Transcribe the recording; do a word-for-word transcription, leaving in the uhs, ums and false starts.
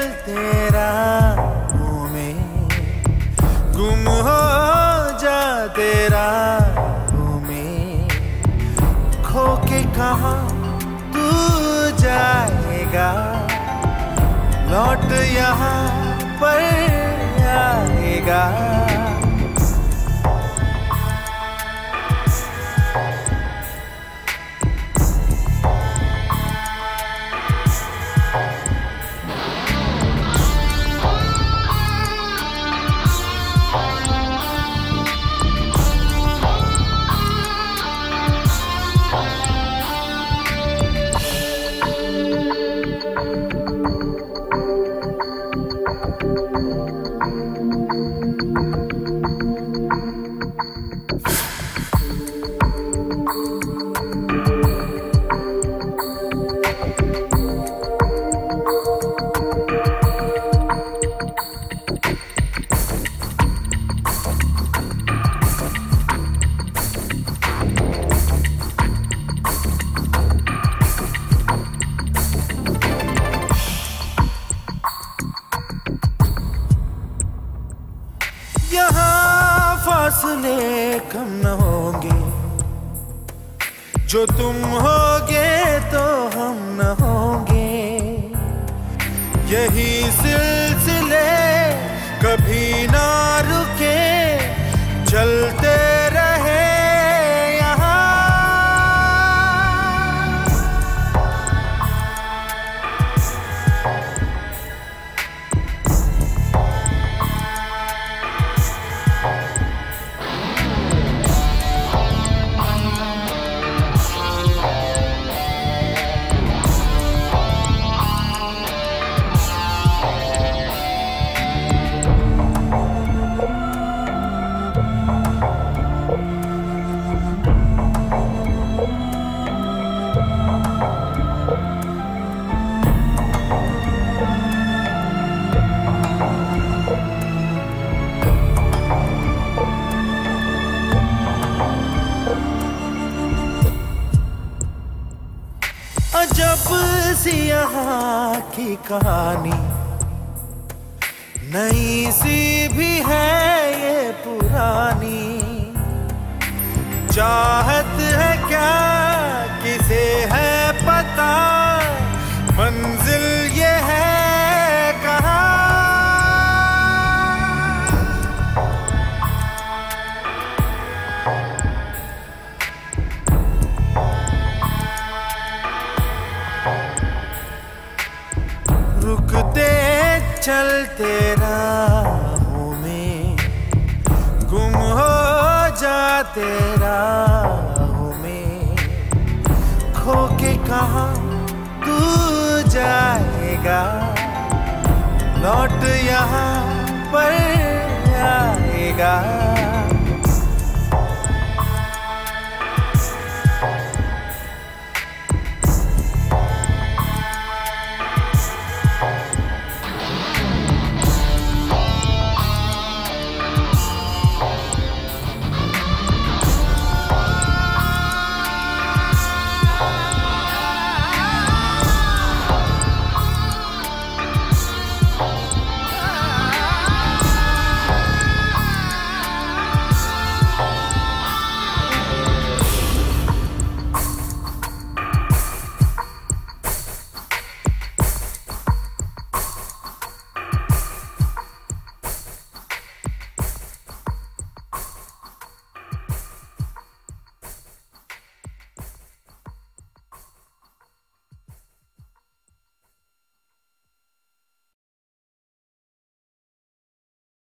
तेरा हूँ मैं, गुम हो जा तेरा हूँ मैं, खो के कहाँ तू जाएगा, लौट यहाँ पर आएगा। यहाँ फासले कम न होंगे, जो तुम होगे तो हम न होंगे। यही सिलसिले कभी ना रुके, चलते रहे यहाँ। अजब सी यहाँ की कहानी, नई सी भी है ये पुरानी। चाहत है क्या किसे है पता, मंजिल ये है कहाँ। रुकते चलते राहों में, गुम हो जा तेरा हूँ मैं, खो के कहाँ तू जाएगा, लौट यहाँ पर आएगा।